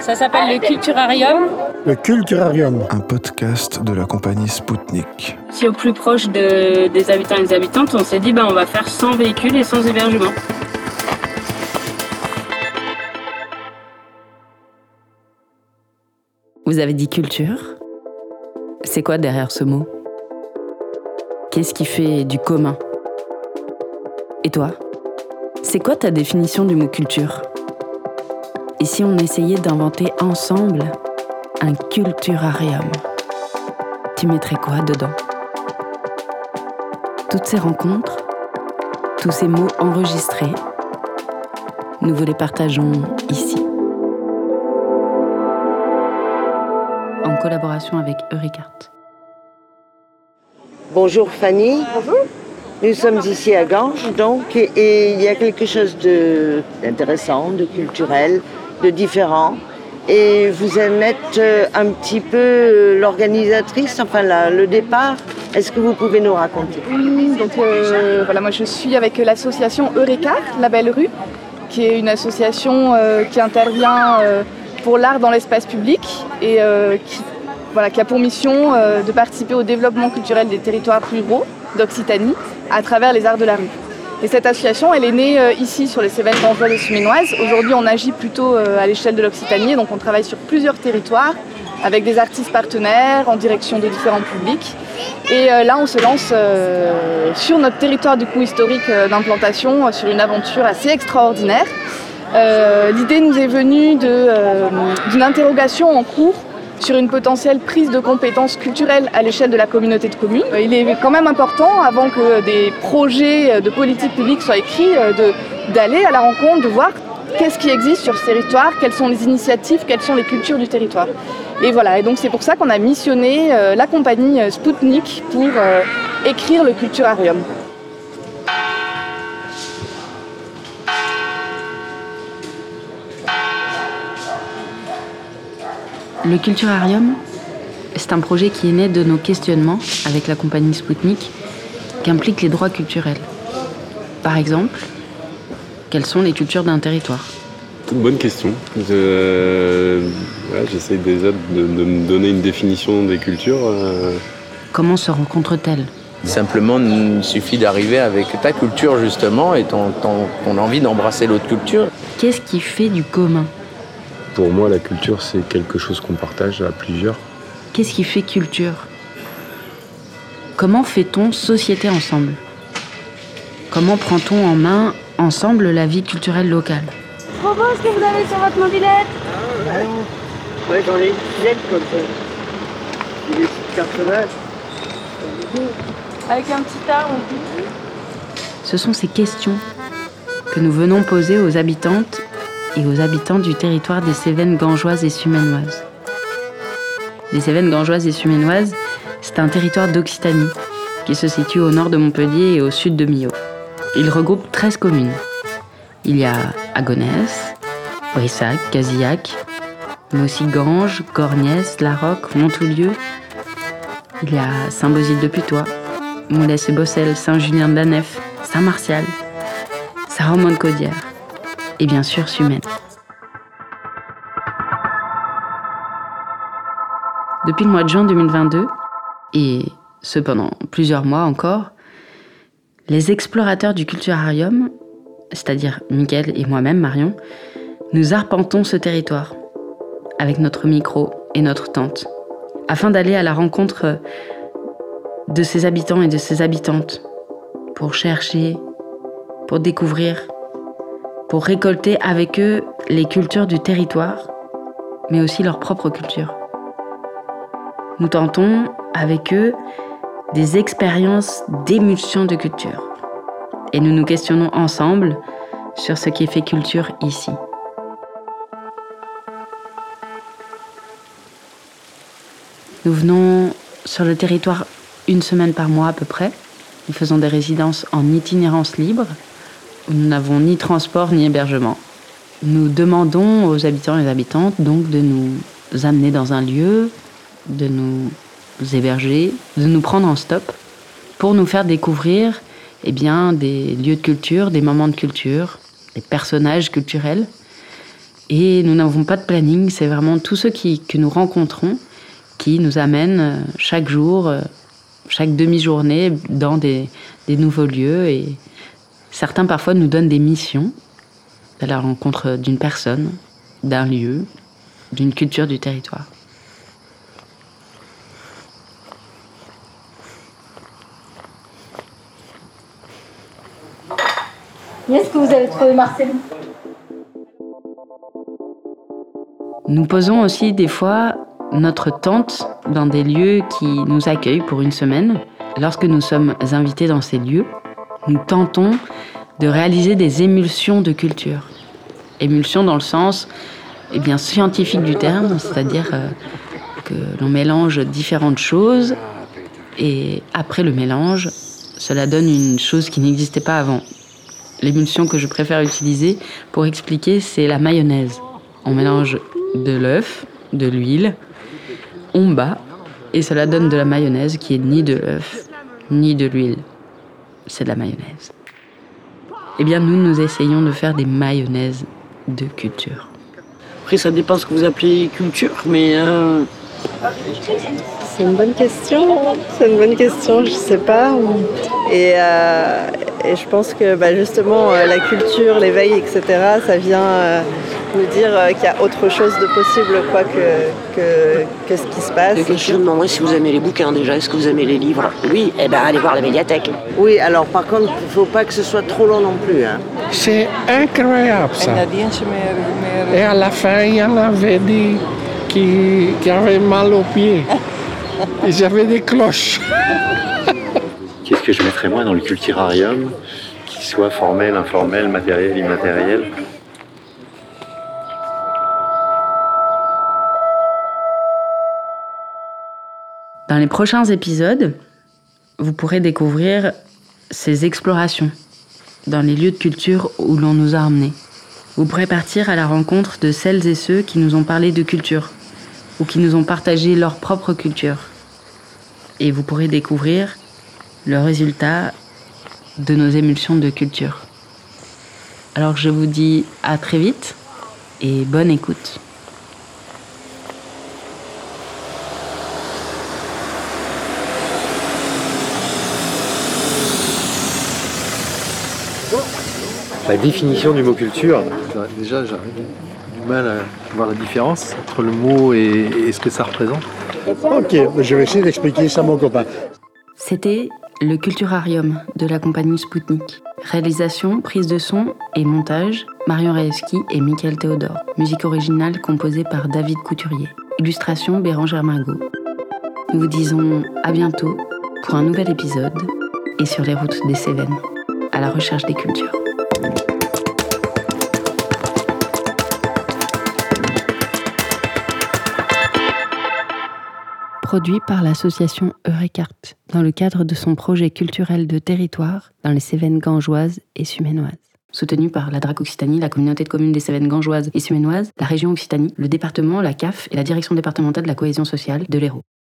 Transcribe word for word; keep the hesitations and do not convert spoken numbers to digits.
Ça s'appelle le Culturarium. Le Culturarium. Un podcast de la compagnie Spoutnik. Si au plus proche de, des habitants et des habitantes, on s'est dit ben, on va faire sans véhicule et sans hébergement. Vous avez dit culture ? C'est quoi derrière ce mot ? Qu'est-ce qui fait du commun ? Et toi ? C'est quoi ta définition du mot culture ? Et si on essayait d'inventer ensemble un culturarium ? Tu mettrais quoi dedans ? Toutes ces rencontres, tous ces mots enregistrés, nous vous les partageons ici. En collaboration avec Eurecart. Bonjour Fanny. Bonjour. Nous sommes ici à Ganges, donc, et, et il y a quelque chose de, d'intéressant, de culturel, de différent. Et vous en êtes un petit peu l'organisatrice, enfin la, le départ. Est-ce que vous pouvez nous raconter ? Oui, donc euh, voilà, moi je suis avec l'association Eurecart, La Belle Rue, qui est une association euh, qui intervient euh, pour l'art dans l'espace public et euh, qui, voilà, qui a pour mission euh, de participer au développement culturel des territoires ruraux d'Occitanie à travers les arts de la rue. Et cette association, elle est née euh, ici sur les Cévennes gangeoises et suminoises. Aujourd'hui, on agit plutôt euh, à l'échelle de l'Occitanie, donc on travaille sur plusieurs territoires avec des artistes partenaires en direction de différents publics. Et euh, là, on se lance euh, sur notre territoire du coup historique euh, d'implantation, euh, sur une aventure assez extraordinaire. Euh, l'idée nous est venue de, euh, d'une interrogation en cours sur une potentielle prise de compétences culturelles à l'échelle de la communauté de communes. Il est quand même important, avant que des projets de politique publique soient écrits, de, d'aller à la rencontre, de voir qu'est-ce qui existe sur ce territoire, quelles sont les initiatives, quelles sont les cultures du territoire. Et voilà, et donc c'est pour ça qu'on a missionné euh, la compagnie Spoutnik pour euh, écrire le Culturarium. Le Culturarium, c'est un projet qui est né de nos questionnements avec la compagnie Spoutnik, qui implique les droits culturels. Par exemple, quelles sont les cultures d'un territoire ? C'est une bonne question. Je... Ouais, j'essaie déjà de, de me donner une définition des cultures. Euh... Comment se rencontrent-elles ? Simplement, il suffit d'arriver avec ta culture justement et ton, ton, ton envie d'embrasser l'autre culture. Qu'est-ce qui fait du commun ? Pour moi, la culture, c'est quelque chose qu'on partage à plusieurs. Qu'est-ce qui fait culture ? Comment fait-on société ensemble ? Comment prend-on en main ensemble la vie culturelle locale ? Trop beau ce que vous avez sur votre mobilette. Ah ouais, ouais, j'en ai une petite comme ça. Des petites personnages. Avec un petit arbre. Ce sont ces questions que nous venons poser aux habitantes et aux habitants du territoire des Cévennes gangeoises et suminoises. Les Cévennes gangeoises et suminoises, c'est un territoire d'Occitanie qui se situe au nord de Montpellier et au sud de Millau. Il regroupe treize communes. Il y a Agonès, Brissac, Casillac, mais aussi Ganges, Gorgnès, Larocque, Montoulieu. Il y a Saint-Bosile-de-Putois, Moulès et Bossel, Saint-Julien-de-la-Nef, Saint-Martial, Saint-Romain-de-Caudière et bien sûr Sumène. Depuis le mois de juin deux mille vingt-deux, et ce pendant plusieurs mois encore, les explorateurs du Culturarium, c'est-à-dire Mickaël et moi-même, Marion, nous arpentons ce territoire avec notre micro et notre tente, afin d'aller à la rencontre de ses habitants et de ses habitantes, pour chercher, pour découvrir, pour récolter avec eux les cultures du territoire, mais aussi leur propre culture. Nous tentons avec eux des expériences d'émulsion de culture. Et nous nous questionnons ensemble sur ce qui fait culture ici. Nous venons sur le territoire une semaine par mois à peu près. Nous faisons des résidences en itinérance libre, où nous n'avons ni transport ni hébergement. Nous demandons aux habitants et aux habitantes donc de nous amener dans un lieu, de nous héberger, de nous prendre en stop pour nous faire découvrir eh bien, des lieux de culture, des moments de culture, des personnages culturels Et nous n'avons pas de planning, c'est vraiment tous ceux qui, que nous rencontrons qui nous amènent chaque jour, chaque demi-journée dans des, des nouveaux lieux. Et certains parfois nous donnent des missions à la rencontre d'une personne, d'un lieu, d'une culture du territoire. Est-ce que vous avez trouvé Marcel? Nous posons aussi des fois notre tente dans des lieux qui nous accueillent pour une semaine. Lorsque nous sommes invités dans ces lieux, nous tentons de réaliser des émulsions de culture. Émulsions dans le sens eh bien, scientifique du terme, c'est-à-dire euh, que l'on mélange différentes choses et après le mélange, cela donne une chose qui n'existait pas avant. L'émulsion que je préfère utiliser pour expliquer, c'est la mayonnaise. On mélange de l'œuf, de l'huile, on bat, et cela donne de la mayonnaise qui est ni de l'œuf, ni de l'huile. C'est de la mayonnaise. Eh bien, nous, nous essayons de faire des mayonnaises de culture. Après, ça dépend ce que vous appelez culture, mais... Euh... C'est une bonne question, c'est une bonne question, je sais pas. Et, euh, et je pense que bah, justement, euh, la culture, l'éveil, et cetera, ça vient euh, nous dire euh, qu'il y a autre chose de possible quoi, que, que, que ce qui se passe. Je me demanderais si vous aimez les bouquins déjà, est-ce que vous aimez les livres? Oui, eh ben allez voir la médiathèque. Oui, alors par contre, il ne faut pas que ce soit trop long non plus. Hein. C'est incroyable ça. Et à la fin, il y en avait des qui, qui avaient mal aux pieds. Ils avaient des cloches. Qu'est-ce que je mettrais moi dans le culturarium, qui soit formel, informel, matériel, immatériel? Dans les prochains épisodes, vous pourrez découvrir ces explorations dans les lieux de culture où l'on nous a emmenés. Vous pourrez partir à la rencontre de celles et ceux qui nous ont parlé de culture ou qui nous ont partagé leur propre culture. Et vous pourrez découvrir le résultat de nos émulsions de culture. Alors je vous dis à très vite et bonne écoute. La définition du mot culture. Déjà, j'avais du mal à voir la différence entre le mot et, et ce que ça représente. Ok, je vais essayer d'expliquer ça à mon copain. C'était le Culturarium de la compagnie Spoutnik. Réalisation, prise de son et montage, Marion Raevski et Mickaël Théodore. Musique originale composée par David Couturier. Illustration, Bérangère Margot. Nous vous disons à bientôt pour un nouvel épisode et sur les routes des Cévennes, à la recherche des cultures. Produit par l'association Eurécart dans le cadre de son projet culturel de territoire dans les Cévennes gangeoises et suménoises. Soutenu par la D R A C Occitanie, la communauté de communes des Cévennes gangeoises et suménoises, la région Occitanie, le département, la C A F et la direction départementale de la cohésion sociale de l'Hérault.